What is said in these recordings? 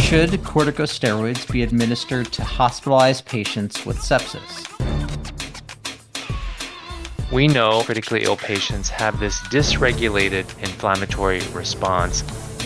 Should corticosteroids be administered to hospitalized patients with sepsis? We know critically ill patients have this dysregulated inflammatory response.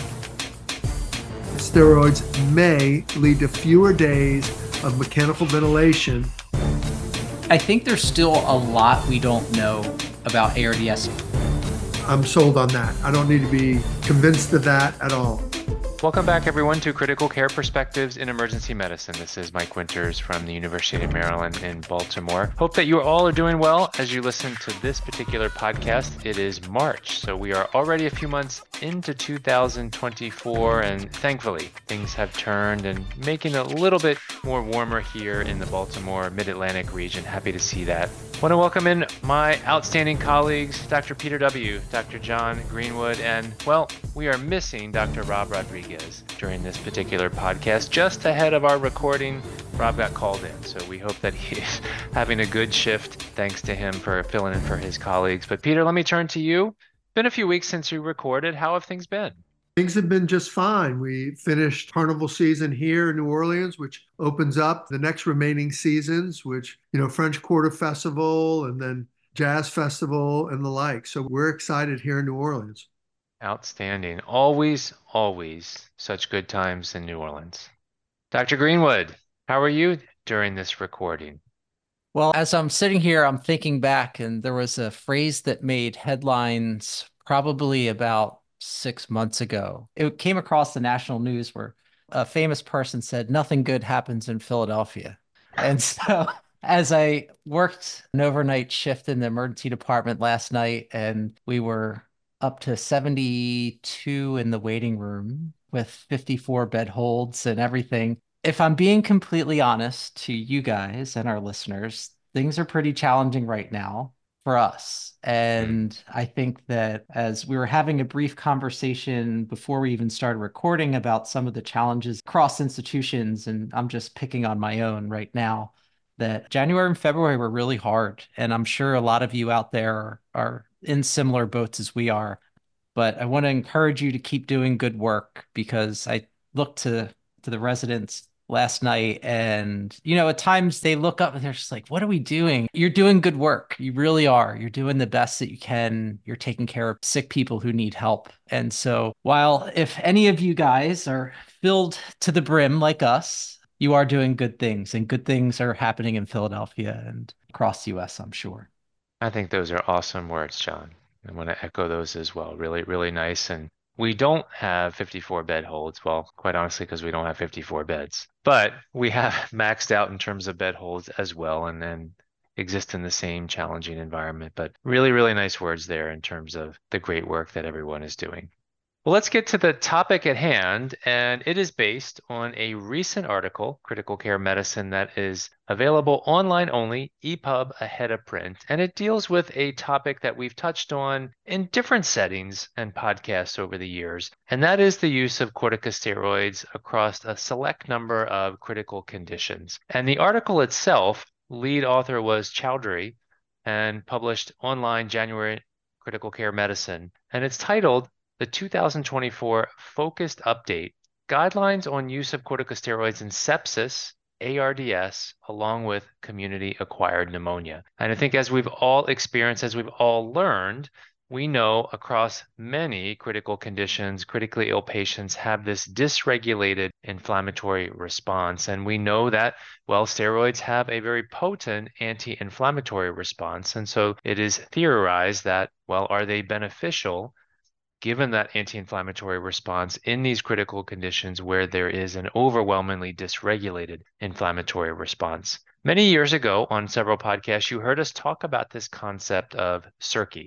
Steroids may lead to fewer days of mechanical ventilation. I think there's still a lot we don't know about ARDS. I'm sold on that. I don't need to be convinced of that at all. Welcome back, everyone, to Critical Care Perspectives in Emergency Medicine. This is Mike Winters from the University of Maryland in Baltimore. Hope that you all are doing well as you listen to this particular podcast. It is March, so we are already a few months into 2024, and thankfully things have turned and making it a little bit more warmer here in the Baltimore Mid-Atlantic region. Happy to see that. Want to welcome in my outstanding colleagues, Dr. Peter W., Dr. John Greenwood, and, well, we are missing Dr. Rob Rodriguez during this particular podcast. Just ahead of our recording, Rob got called in, so we hope that he's having a good shift. Thanks to him for filling in for his colleagues. But Peter, let me turn to you. Been a few weeks since we recorded. How have things been? Things have been just fine. We finished carnival season here in New Orleans, which opens up the next remaining seasons, which, French Quarter Festival and then Jazz Festival and the like. So we're excited here in New Orleans. Outstanding. Always such good times in New Orleans. Dr. Greenwood, how are you during this recording? Well, as I'm sitting here, I'm thinking back, and there was a phrase that made headlines probably about 6 months ago. It came across the national news where a famous person said, "Nothing good happens in Philadelphia." And so as I worked an overnight shift in the emergency department last night, and we were up to 72 in the waiting room with 54 bed holds and everything. If I'm being completely honest to you guys and our listeners, things are pretty challenging right now for us. And I think that as we were having a brief conversation before we even started recording about some of the challenges across institutions, and I'm just picking on my own right now, that January and February were really hard. And I'm sure a lot of you out there are in similar boats as we are. But I want to encourage you to keep doing good work, because I looked to the residents last night, and at times they look up and they're just like, "What are we doing?" You're doing good work. You really are. You're doing the best that you can. You're taking care of sick people who need help. And so while if any of you guys are filled to the brim like us, you are doing good things, and good things are happening in Philadelphia and across the US, I'm sure. I think those are awesome words, John. I want to echo those as well. Really, really nice. And we don't have 54 bed holds. Well, quite honestly, because we don't have 54 beds. But we have maxed out in terms of bed holds as well, and then exist in the same challenging environment. But really, really nice words there in terms of the great work that everyone is doing. Well, let's get to the topic at hand, and it is based on a recent article, Critical Care Medicine, that is available online only, EPUB ahead of print, and it deals with a topic that we've touched on in different settings and podcasts over the years, and that is the use of corticosteroids across a select number of critical conditions. And the article itself, lead author was Chowdhury, and published online January Critical Care Medicine, and it's titled the 2024 Focused Update, Guidelines on Use of Corticosteroids in Sepsis, ARDS, along with Community-Acquired Pneumonia. And I think as we've all experienced, as we've all learned, we know across many critical conditions, critically ill patients have this dysregulated inflammatory response. And we know that, well, steroids have a very potent anti-inflammatory response. And so it is theorized that, well, are they beneficial given that anti-inflammatory response in these critical conditions where there is an overwhelmingly dysregulated inflammatory response? Many years ago on several podcasts, you heard us talk about this concept of CIRCI,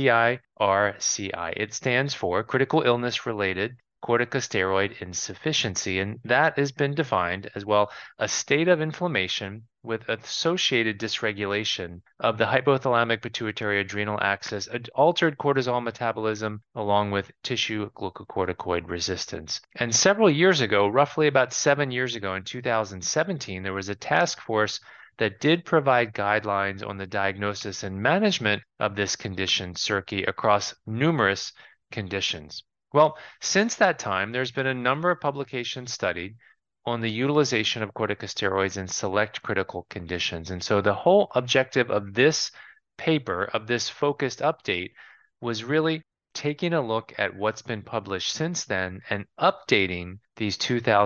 C-I-R-C-I. It stands for Critical Illness Related Corticosteroid Insufficiency, and that has been defined as, well, a state of inflammation with associated dysregulation of the hypothalamic pituitary adrenal axis, altered cortisol metabolism, along with tissue glucocorticoid resistance. And several years ago, roughly about 7 years ago in 2017, there was a task force that did provide guidelines on the diagnosis and management of this condition, CIRCI, across numerous conditions. Well, since that time, there's been a number of publications studied on the utilization of corticosteroids in select critical conditions. And so the whole objective of this paper, of this focused update, was really taking a look at what's been published since then and updating these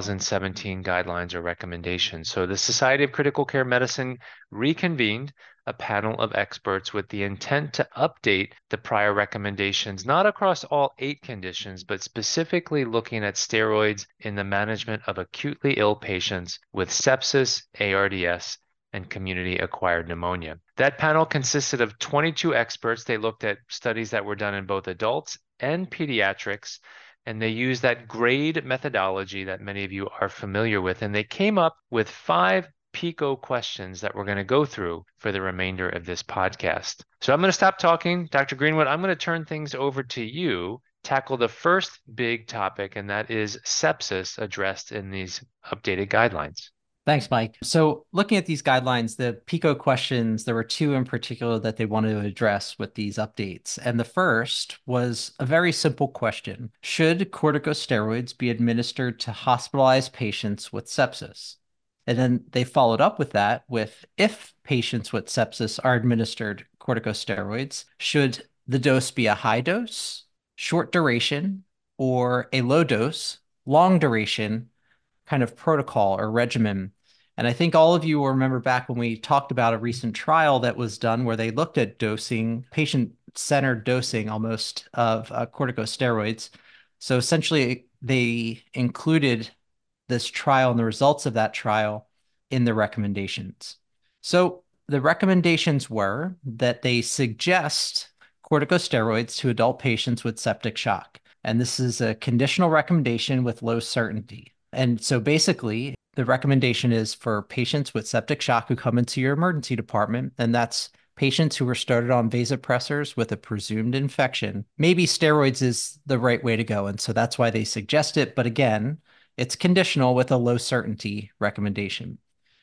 2017 guidelines or recommendations. So the Society of Critical Care Medicine reconvened a panel of experts with the intent to update the prior recommendations, not across all 8 conditions, but specifically looking at steroids in the management of acutely ill patients with sepsis, ARDS, and community-acquired pneumonia. That panel consisted of 22 experts. They looked at studies that were done in both adults and pediatrics, and they used that GRADE methodology that many of you are familiar with, and they came up with 5 PICO questions that we're going to go through for the remainder of this podcast. So I'm going to stop talking. Dr. Greenwood, I'm going to turn things over to you, tackle the first big topic, and that is sepsis addressed in these updated guidelines. Thanks, Mike. So looking at these guidelines, the PICO questions, there were 2 in particular that they wanted to address with these updates. And the first was a very simple question. Should corticosteroids be administered to hospitalized patients with sepsis? And then they followed up with that with, if patients with sepsis are administered corticosteroids, should the dose be a high dose, short duration, or a low dose, long duration kind of protocol or regimen? And I think all of you will remember back when we talked about a recent trial that was done where they looked at dosing, patient-centered dosing almost of corticosteroids. So essentially, they included this trial and the results of that trial in the recommendations. So the recommendations were that they suggest corticosteroids to adult patients with septic shock. And this is a conditional recommendation with low certainty. And so basically, the recommendation is for patients with septic shock who come into your emergency department, and that's patients who were started on vasopressors with a presumed infection. Maybe steroids is the right way to go. And so that's why they suggest it. But again, it's conditional with a low certainty recommendation.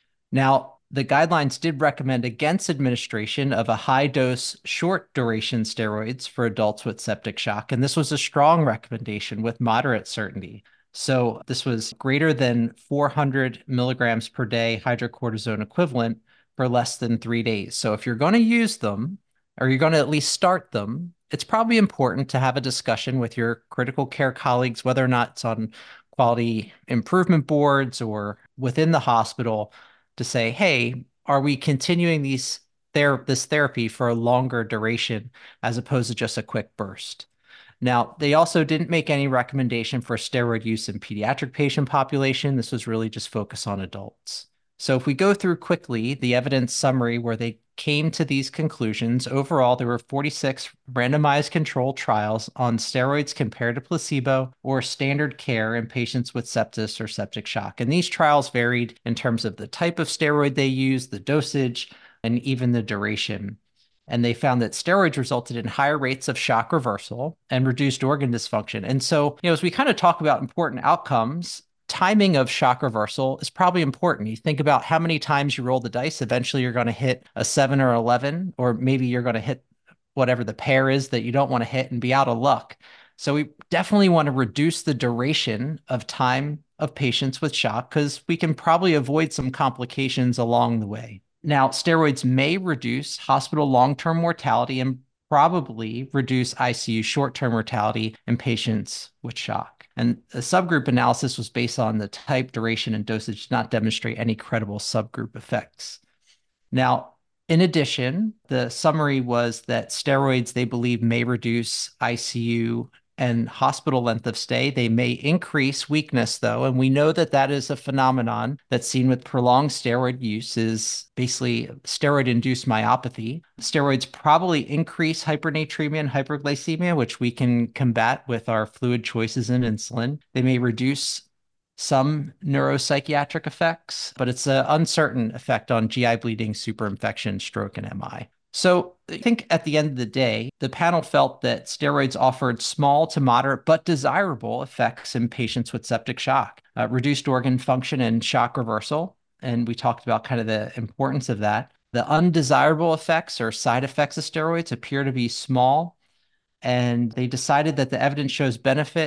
Now, the guidelines did recommend against administration of a high dose, short duration steroids for adults with septic shock. And this was a strong recommendation with moderate certainty. So this was greater than 400 milligrams per day hydrocortisone equivalent for less than 3 days. So if you're going to use them, or you're going to at least start them, it's probably important to have a discussion with your critical care colleagues, whether or not it's on quality improvement boards or within the hospital, to say, hey, are we continuing this therapy for a longer duration as opposed to just a quick burst? Now, they also didn't make any recommendation for steroid use in pediatric patient population. This was really just focused on adults. So if we go through quickly the evidence summary where they came to these conclusions, overall, there were 46 randomized controlled trials on steroids compared to placebo or standard care in patients with sepsis or septic shock. And these trials varied in terms of the type of steroid they used, the dosage, and even the duration. And they found that steroids resulted in higher rates of shock reversal and reduced organ dysfunction. And so, as we kind of talk about important outcomes, timing of shock reversal is probably important. You think about how many times you roll the dice, eventually you're going to hit a 7 or 11, or maybe you're going to hit whatever the pair is that you don't want to hit and be out of luck. So we definitely want to reduce the duration of time of patients with shock because we can probably avoid some complications along the way. Now, steroids may reduce hospital long-term mortality and probably reduce ICU short-term mortality in patients with shock. And a subgroup analysis was based on the type, duration, and dosage, not demonstrate any credible subgroup effects. Now, in addition, the summary was that steroids, they believe, may reduce ICU and hospital length of stay. They may increase weakness, though, and we know that that is a phenomenon that's seen with prolonged steroid use, is basically steroid-induced myopathy. Steroids probably increase hypernatremia and hyperglycemia, which we can combat with our fluid choices and insulin. They may reduce some neuropsychiatric effects, but it's an uncertain effect on GI bleeding, superinfection, stroke, and MI. So I think at the end of the day, the panel felt that steroids offered small to moderate but desirable effects in patients with septic shock, reduced organ function and shock reversal. And we talked about kind of the importance of that. The undesirable effects or side effects of steroids appear to be small. And they decided that the evidence shows benefit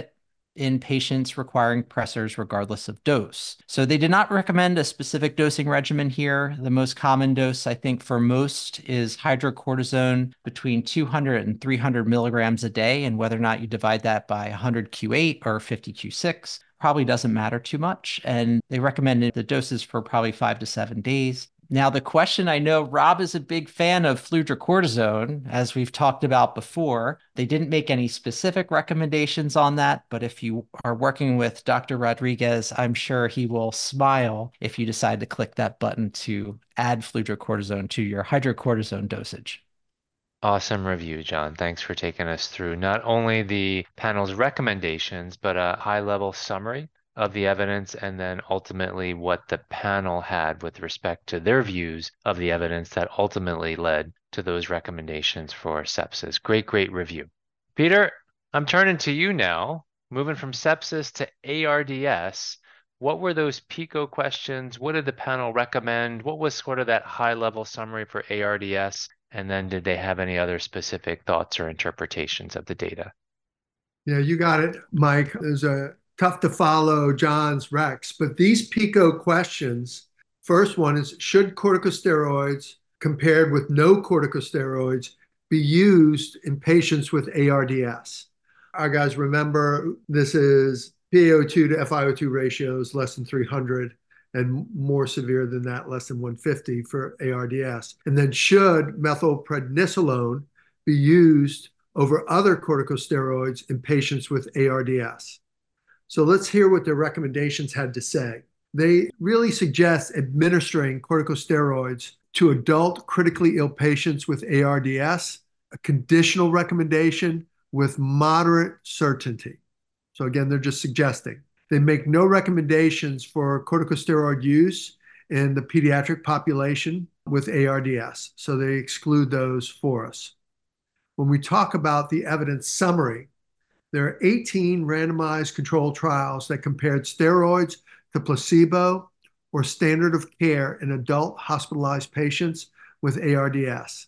in patients requiring pressors regardless of dose. So they did not recommend a specific dosing regimen here. The most common dose, I think, for most is hydrocortisone between 200 and 300 milligrams a day, and whether or not you divide that by 100 Q8 or 50 Q6 probably doesn't matter too much. And they recommended the doses for probably 5 to 7 days. Now, the question, I know Rob is a big fan of fludrocortisone, as we've talked about before. They didn't make any specific recommendations on that, but if you are working with Dr. Rodriguez, I'm sure he will smile if you decide to click that button to add fludrocortisone to your hydrocortisone dosage. Awesome review, John. Thanks for taking us through not only the panel's recommendations, but a high-level summary of the evidence, and then ultimately what the panel had with respect to their views of the evidence that ultimately led to those recommendations for sepsis. Great review. Peter, I'm turning to you now, moving from sepsis to ARDS. What were those PICO questions? What did the panel recommend? What was sort of that high-level summary for ARDS? And then did they have any other specific thoughts or interpretations of the data? Yeah, you got it, Mike. There's a tough to follow John's Rex, but these PICO questions, first one is, should corticosteroids compared with no corticosteroids be used in patients with ARDS? Our guys, remember, this is PaO2 to FiO2 ratios less than 300 and more severe than that, less than 150 for ARDS. And then should methylprednisolone be used over other corticosteroids in patients with ARDS? So let's hear what their recommendations had to say. They really suggest administering corticosteroids to adult critically ill patients with ARDS, a conditional recommendation with moderate certainty. So again, they're just suggesting. They make no recommendations for corticosteroid use in the pediatric population with ARDS. So they exclude those for us. When we talk about the evidence summary, there are 18 randomized controlled trials that compared steroids to placebo or standard of care in adult hospitalized patients with ARDS.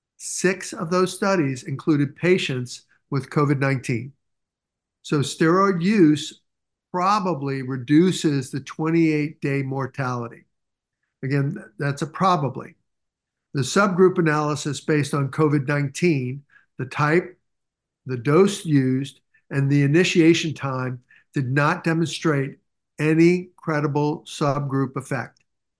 6 of those studies included patients with COVID-19. So steroid use probably reduces the 28-day mortality. Again, that's a probably. The subgroup analysis based on COVID-19, the type, the dose used, and the initiation time did not demonstrate any credible subgroup effect.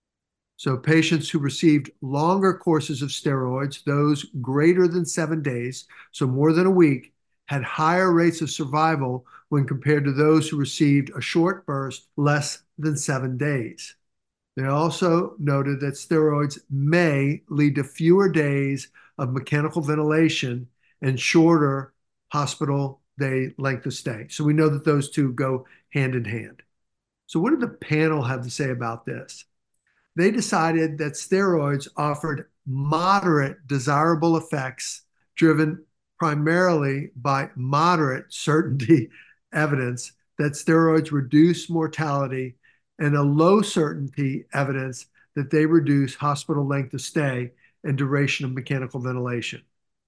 So patients who received longer courses of steroids, those greater than 7 days, so more than a week, had higher rates of survival when compared to those who received a short burst less than 7 days. They also noted that steroids may lead to fewer days of mechanical ventilation and shorter hospital day length of stay. So we know that those two go hand in hand. So what did the panel have to say about this? They decided that steroids offered moderate desirable effects driven primarily by moderate certainty evidence that steroids reduce mortality and a low certainty evidence that they reduce hospital length of stay and duration of mechanical ventilation.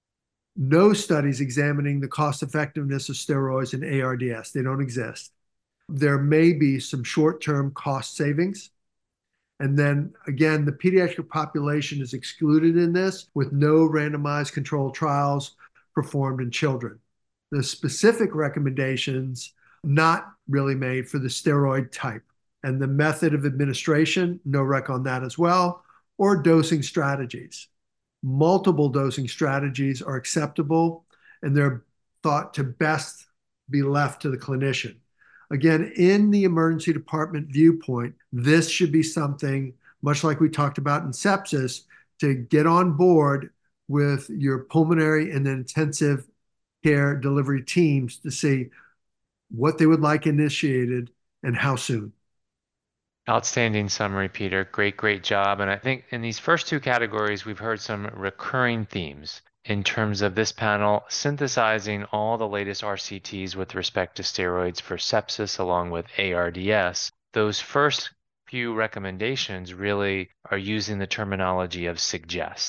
No studies examining the cost effectiveness of steroids in ARDS. They don't exist. There may be some short-term cost savings. And then again, the pediatric population is excluded in this with no randomized controlled trials performed in children. The specific recommendations not really made for the steroid type, and the method of administration, no rec on that as well, or dosing strategies. Multiple dosing strategies are acceptable, and they're thought to best be left to the clinician. Again, in the emergency department viewpoint, this should be something, much like we talked about in sepsis, to get on board with your pulmonary and intensive care delivery teams to see what they would like initiated and how soon. Outstanding summary, Peter. Great job. And I think in these first two categories, we've heard some recurring themes in terms of this panel synthesizing all the latest RCTs with respect to steroids for sepsis along with ARDS. Those first few recommendations really are using the terminology of suggest.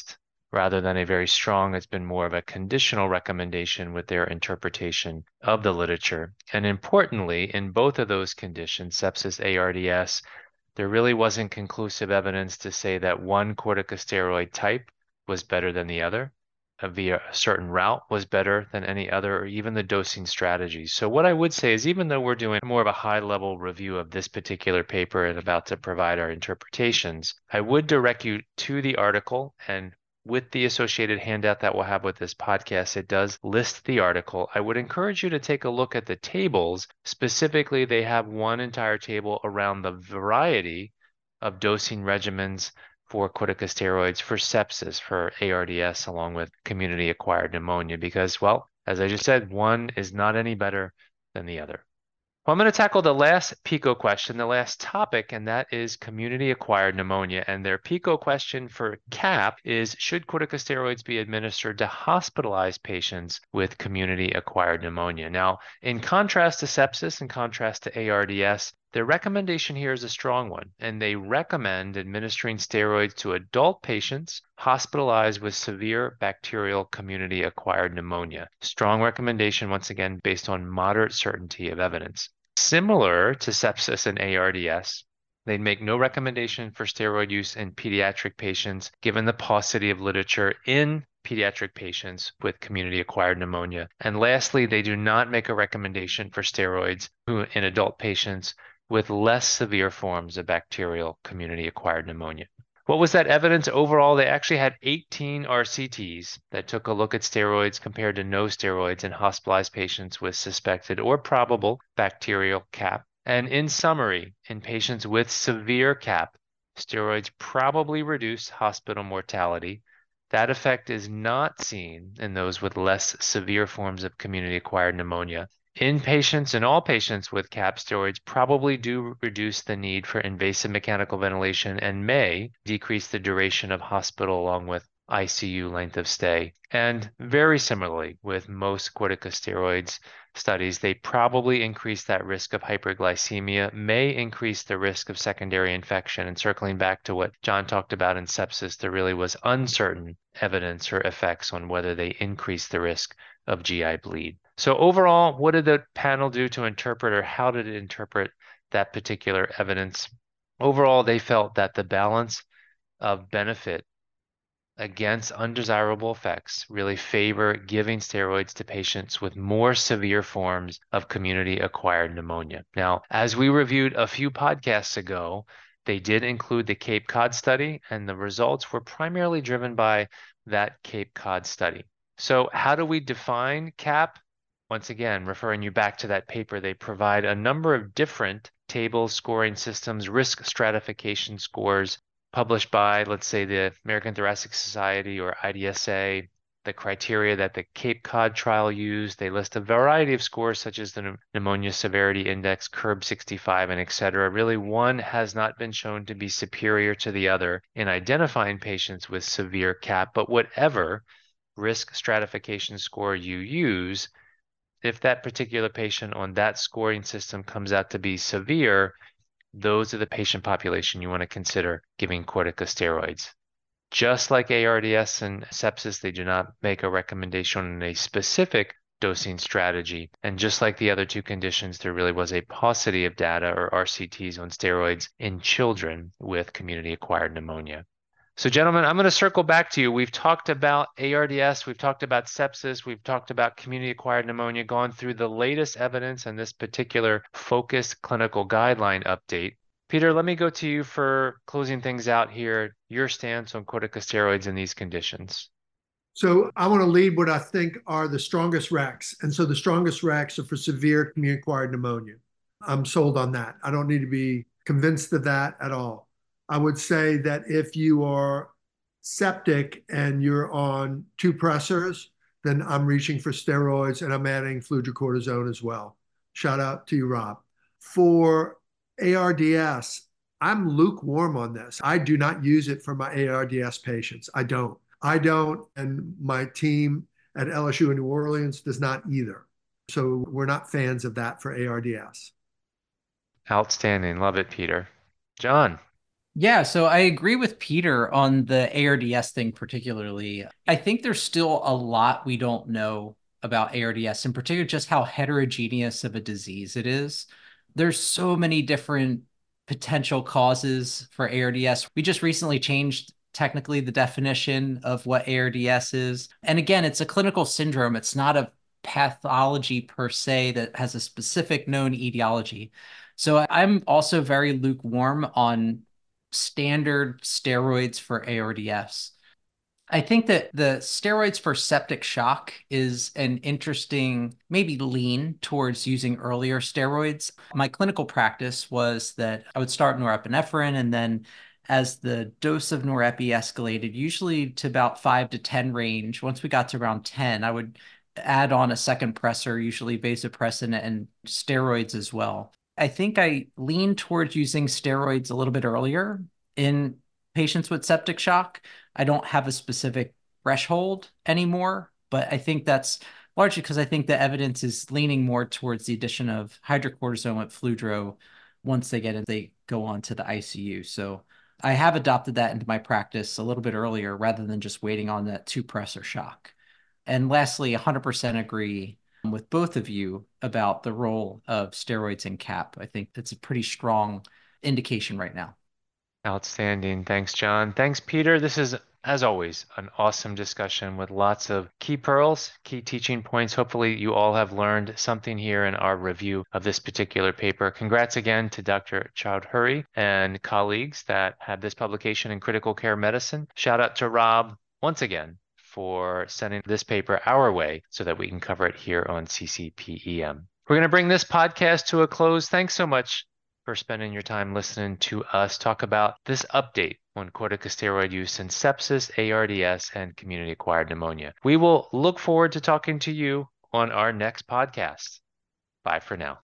rather than a very strong. It's been more of a conditional recommendation with their interpretation of the literature. And importantly, in both of those conditions, sepsis, ARDS, there really wasn't conclusive evidence to say that one corticosteroid type was better than the other, via a certain route was better than any other, or even the dosing strategy. So what I would say is, even though we're doing more of a high-level review of this particular paper and about to provide our interpretations, I would direct you to the article, and with the associated handout that we'll have with this podcast, it does list the article. I would encourage you to take a look at the tables. Specifically, they have one entire table around the variety of dosing regimens for corticosteroids for sepsis, for ARDS, along with community-acquired pneumonia, because, well, as I just said, one is not any better than the other. Well, I'm going to tackle the last PICO question, the last topic, and that is community-acquired pneumonia. And their PICO question for CAP is, should corticosteroids be administered to hospitalized patients with community-acquired pneumonia? Now, in contrast to sepsis, in contrast to ARDS, their recommendation here is a strong one, and they recommend administering steroids to adult patients hospitalized with severe bacterial community-acquired pneumonia. Strong recommendation, once again, based on moderate certainty of evidence. Similar to sepsis and ARDS, they'd make no recommendation for steroid use in pediatric patients, given the paucity of literature in pediatric patients with community-acquired pneumonia. And lastly, they do not make a recommendation for steroids in adult patients with less severe forms of bacterial community-acquired pneumonia. What was that evidence overall? They actually had 18 RCTs that took a look at steroids compared to no steroids in hospitalized patients with suspected or probable bacterial CAP. And in summary, in patients with severe CAP, steroids probably reduce hospital mortality. That effect is not seen in those with less severe forms of community-acquired pneumonia. In patients, in all patients with CAP, steroids probably do reduce the need for invasive mechanical ventilation and may decrease the duration of hospital along with ICU length of stay. And very similarly, with most corticosteroids studies, they probably increase that risk of hyperglycemia, may increase the risk of secondary infection. And circling back to what John talked about in sepsis, there really was uncertain evidence or effects on whether they increase the risk of GI bleed. So overall, what did the panel do to interpret, or how did it interpret that particular evidence? Overall, they felt that the balance of benefit against undesirable effects really favor giving steroids to patients with more severe forms of community-acquired pneumonia. Now, as we reviewed a few podcasts ago, they did include the Cape Cod study, and the results were primarily driven by that Cape Cod study. So how do we define CAP? Once again, referring you back to that paper, they provide a number of different tables, scoring systems, risk stratification scores published by, let's say, the American Thoracic Society or IDSA, the criteria that the Cape Cod trial used. They list a variety of scores such as the Pneumonia Severity Index, CURB 65, and et cetera. Really, one has not been shown to be superior to the other in identifying patients with severe CAP, but whatever risk stratification score you use, if that particular patient on that scoring system comes out to be severe, those are the patient population you want to consider giving corticosteroids. Just like ARDS and sepsis, they do not make a recommendation on a specific dosing strategy. And just like the other two conditions, there really was a paucity of data or RCTs on steroids in children with community-acquired pneumonia. So gentlemen, I'm going to circle back to you. We've talked about ARDS, we've talked about sepsis, we've talked about community-acquired pneumonia, gone through the latest evidence and this particular focused clinical guideline update. Peter, let me go to you for closing things out here, your stance on corticosteroids in these conditions. So I want to lead what I think are the strongest RECs. And so the strongest RECs are for severe community-acquired pneumonia. I'm sold on that. I don't need to be convinced of that at all. I would say that if you are septic and you're on two pressors, then I'm reaching for steroids and I'm adding fludrocortisone as well. Shout out to you, Rob. For ARDS, I'm lukewarm on this. I do not use it for my ARDS patients. I don't, and my team at LSU in New Orleans does not either. So we're not fans of that for ARDS. Outstanding. Love it, Peter. John. Yeah, so I agree with Peter on the ARDS thing particularly. I think there's still a lot we don't know about ARDS, in particular just how heterogeneous of a disease it is. There's so many different potential causes for ARDS. We just recently changed technically the definition of what ARDS is. And again, it's a clinical syndrome. It's not a pathology per se that has a specific known etiology. So I'm also very lukewarm on standard steroids for ARDS. I think that the steroids for septic shock is an interesting, maybe lean towards using earlier steroids. My clinical practice was that I would start norepinephrine, and then as the dose of norepi escalated, usually to about 5 to 10 range, once we got to around 10, I would add on a second pressor, usually vasopressin and steroids as well. I think I lean towards using steroids a little bit earlier in patients with septic shock. I don't have a specific threshold anymore, but I think that's largely because I think the evidence is leaning more towards the addition of hydrocortisone with Fludro once they get in, they go on to the ICU. So I have adopted that into my practice a little bit earlier rather than just waiting on that two pressor shock. And lastly, 100% agree with both of you about the role of steroids in CAP. I think that's a pretty strong indication right now. Outstanding. Thanks, John. Thanks, Peter. This is, as always, an awesome discussion with lots of key pearls, key teaching points. Hopefully, you all have learned something here in our review of this particular paper. Congrats again to Dr. Chowdhury and colleagues that had this publication in Critical Care Medicine. Shout out to Rob once again for sending this paper our way so that we can cover it here on CCPEM. We're going to bring this podcast to a close. Thanks so much for spending your time listening to us talk about this update on corticosteroid use in sepsis, ARDS, and community-acquired pneumonia. We will look forward to talking to you on our next podcast. Bye for now.